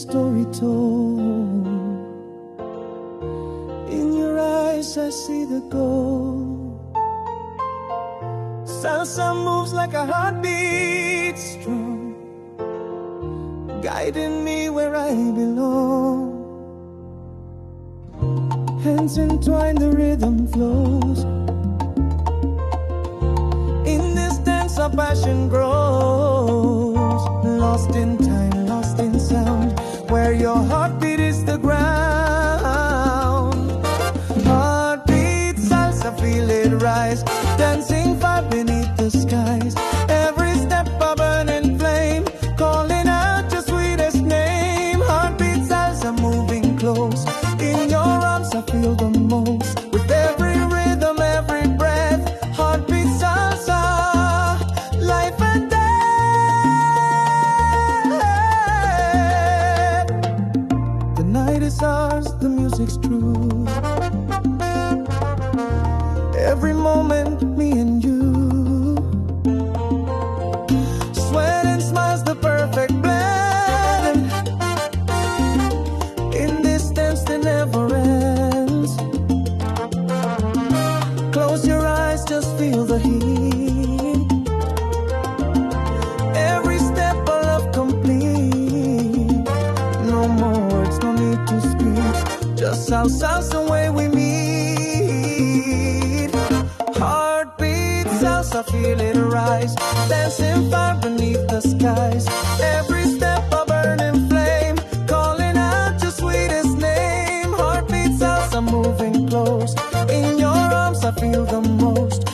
story told. In your eyes I see the gold. Salsa moves like a heartbeat strong, guiding me where I belong. Hands entwined, the rhythm flows. In this dance our passion grows. Lost in time, lost in sound, where your heartbeat is the ground. Heartbeat salsa, feel it rise, dancing far beneath the skies. Every step a burning flame, calling out your sweetest name. Heartbeat salsa, moving close. In your arms I feel the most. With every rhythm, every breath, heartbeat salsa, life and death. The night is ours, the music's true. Every moment, me and you. Sweat and smiles, the perfect blend. In this dance that never ends. Close your eyes, just feel the heat. Every step a love complete. No more words, no need to speak. Just salsa way we meet. Heartbeat salsa, feel it rise, dancing far beneath the skies. Every step a burning flame, calling out your sweetest name. Heartbeat salsa, moving close. In your arms I feel the most.